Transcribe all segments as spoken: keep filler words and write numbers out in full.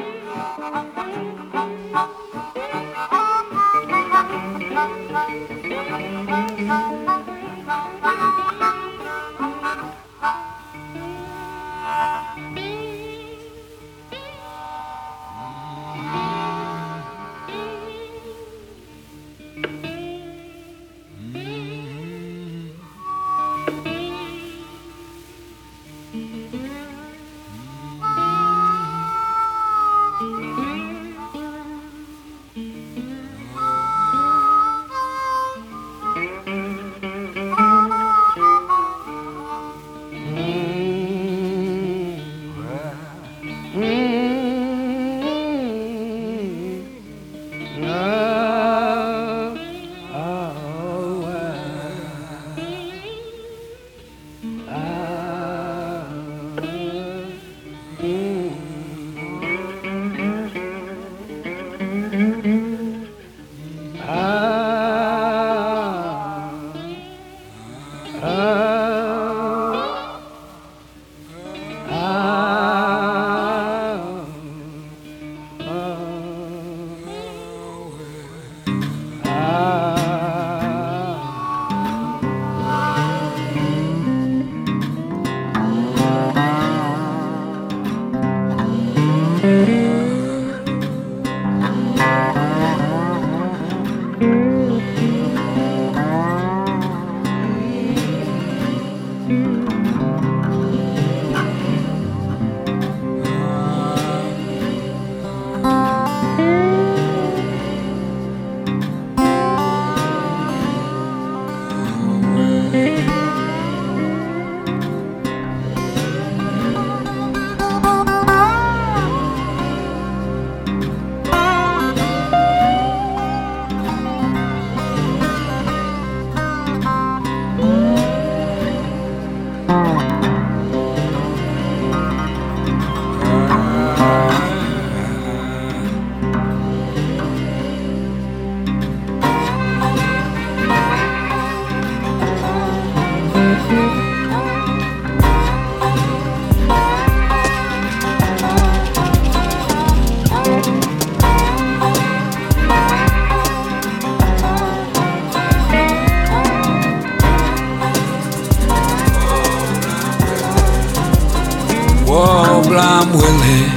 Whoa, blind Willie,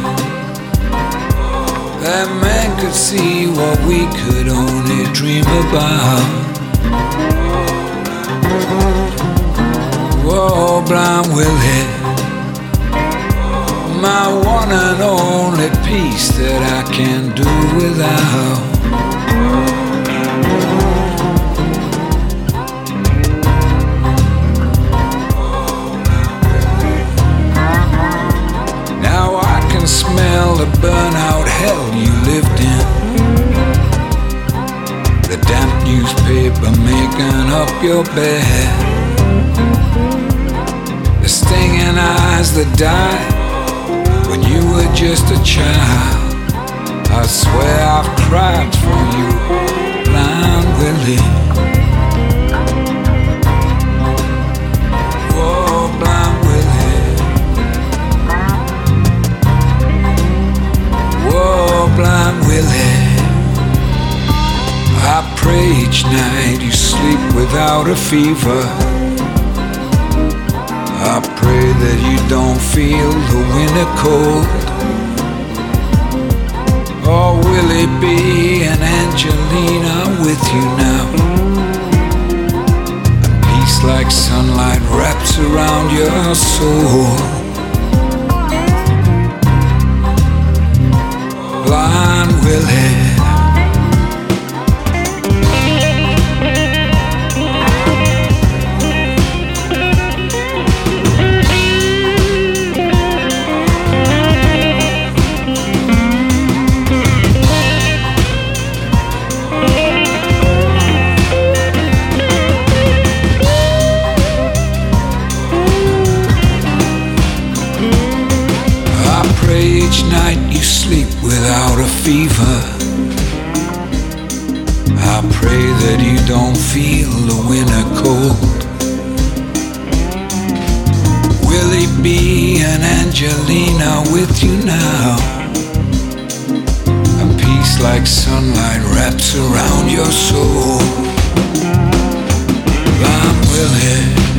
that man could see what we could only dream about. Whoa, blind Willie, my one and only piece that I can't do without. Smell the burnout hell you lived in, the damp newspaper making up your bed, the stinging eyes that died when you were just a child. I swear I've cried for you, blind Willie. Whoa, blind Willie. Whoa, blind Willie, I pray each night you sleep without a fever. I pray that you don't feel the winter cold. Oh, will it be an Angelina with you now? And peace like sunlight wraps around your soul. Blind Willie. Each night you sleep without a fever. I pray that you don't feel the winter cold. Will it be an Angelina with you now? like sunlight wraps around your soul. I'm willing